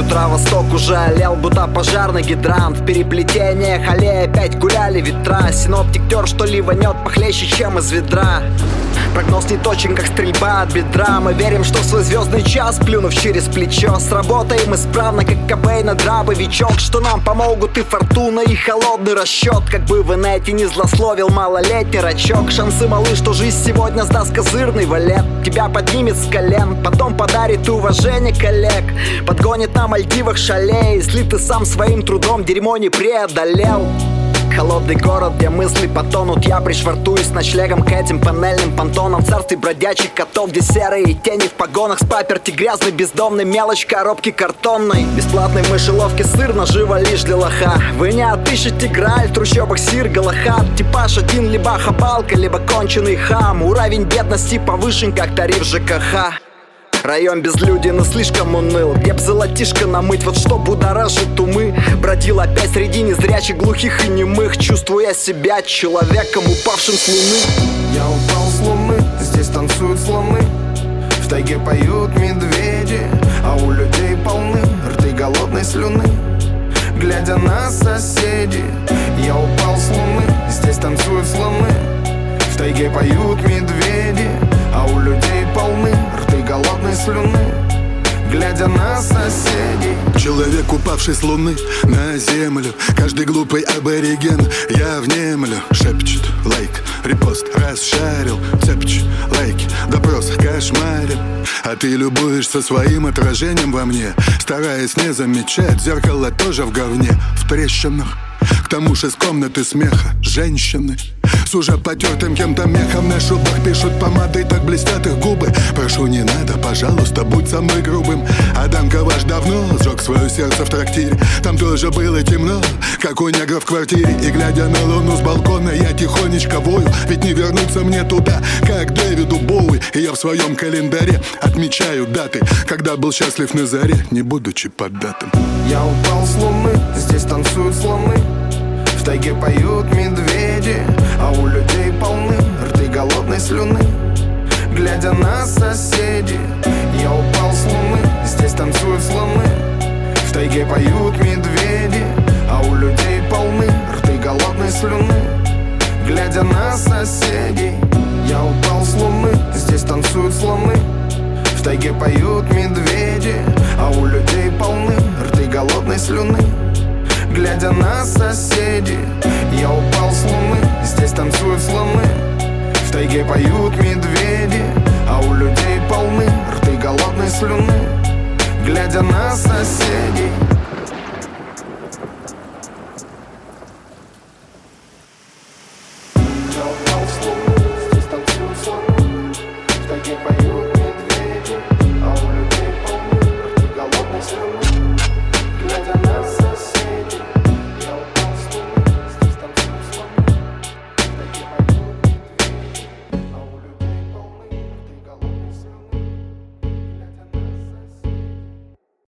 утра восток уже олел, будто пожарный гидрант. В переплетениях аллеи опять гуляли ветра. Синоптик тер, что ливанет похлеще, чем из ведра. Прогноз не точен, как стрельба от бедра. Мы верим, что в свой звездный час, плюнув через плечо, сработаем исправно, как Кобейн и дробовичок. Что нам помогут и фортуна, и холодный расчет. Как бы в инете не злословил малолетний рачок. Шансы малы, что жизнь сегодня сдаст козырный валет. Тебя поднимет с колен, потом подарит уважение коллег. Подгонит на Мальдивах шале, если ты сам своим трудом дерьмо не преодолел. Холодный город, где мысли потонут. Я пришвартуюсь ночлегом к этим панельным понтонам. В царстве бродячих котов, где серые тени в погонах. С паперти грязный, бездомный, мелочь коробки картонной. Бесплатной в мышеловке сыр, наживо лишь для лоха. Вы не отыщете грааль в трущобах сир, галахат. Типаж один, либо хабалка, либо конченый хам. Уровень бедности повышен, как тариф ЖКХ. Район безлюден и слишком уныл, где б золотишко намыть, вот что будоражит умы. Бродил опять среди незрячих, глухих и немых, чувствуя себя человеком, упавшим с луны. Я упал с луны, здесь танцуют слоны. В тайге поют медведи, а у людей полны рты голодной слюны. Глядя на соседей, я упал с луны, здесь танцуют слоны. В тайге поют медведи, а у людей полны рты голодной слюны. Глядя на соседей. Человек, упавший с луны на землю. Каждый глупый абориген я внемлю. Шепчет, лайк, репост, расшарил. Цепчет, лайки, допрос, кошмарит. А ты любуешься своим отражением во мне, стараясь не замечать, зеркало тоже в говне. В трещинах, к тому же из комнаты смеха женщины с уже потертым кем-то мехом. На шубах пишут помадой, так блестят их губы. Прошу, не надо, пожалуйста, будь со мной грубым. Адам Коваш давно сжег свое сердце в трактире. Там тоже было темно, как у негра в квартире. И глядя на луну с балкона, я тихонечко вою. Ведь не вернуться мне туда, как Дэвиду Боуи. И я в своем календаре отмечаю даты, когда был счастлив на заре, не будучи поддатым. Я упал с луны, здесь танцуют слоны. В тайге поют медведи, а у людей полны рты голодной слюны. Глядя на соседей, я упал с луны, здесь танцуют слоны. В тайге поют медведи, а у людей полны рты голодной слюны. Глядя на соседей, я упал с луны, здесь танцуют слоны. В тайге поют медведи, а у людей полны рты голодной слюны. Глядя на соседей, я упал с луны, здесь танцуют слоны. В тайге поют медведи, а у людей полны рты голодной слюны. Глядя на соседей.